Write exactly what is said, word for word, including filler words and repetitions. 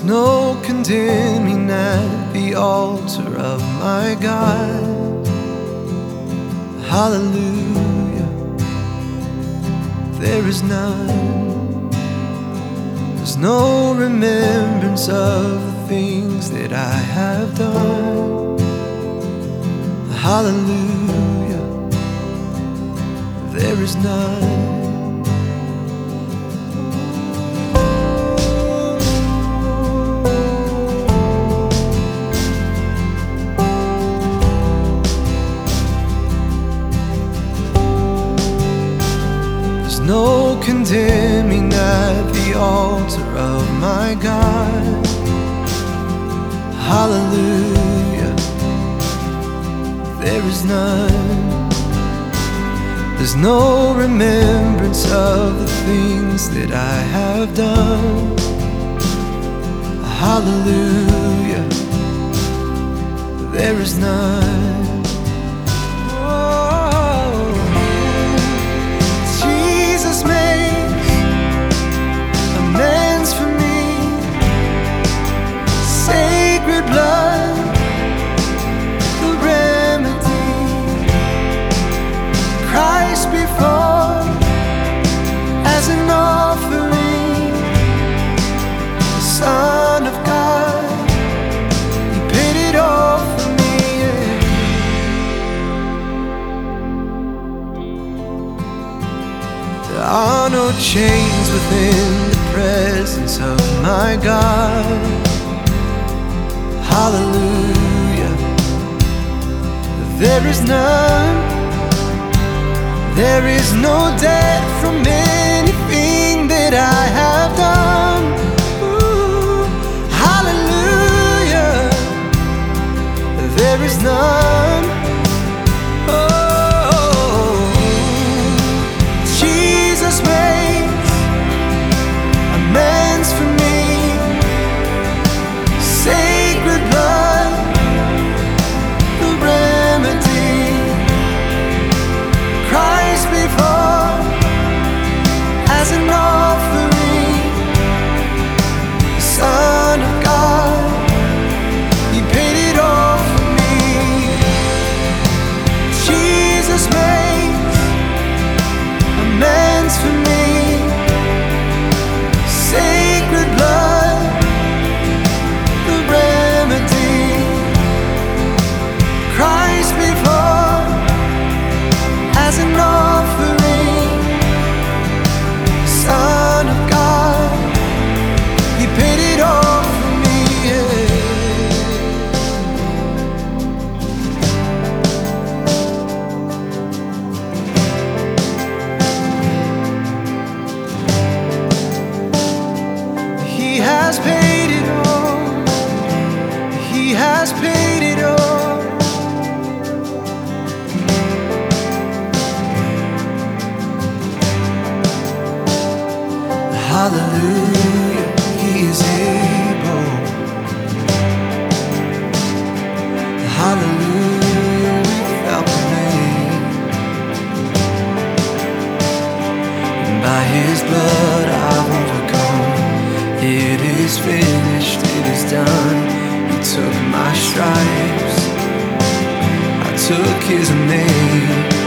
There's no condemning at the altar of my God. Hallelujah, there is none. There's no remembrance of the things that I have done. Hallelujah, there is none. No condemning at the altar of my God. Hallelujah, there is none. There's no remembrance of the things that I have done. Hallelujah, there is none. There are no chains within the presence of my God. Hallelujah, there is none. There is no debt from anything that I have done. Ooh, hallelujah, there is none. He has paid it all. He has paid it all. Hallelujah, He is able. Hallelujah, without delay. And by His blood I've overcome. It is finished, it is done. He took my stripes, I took His name.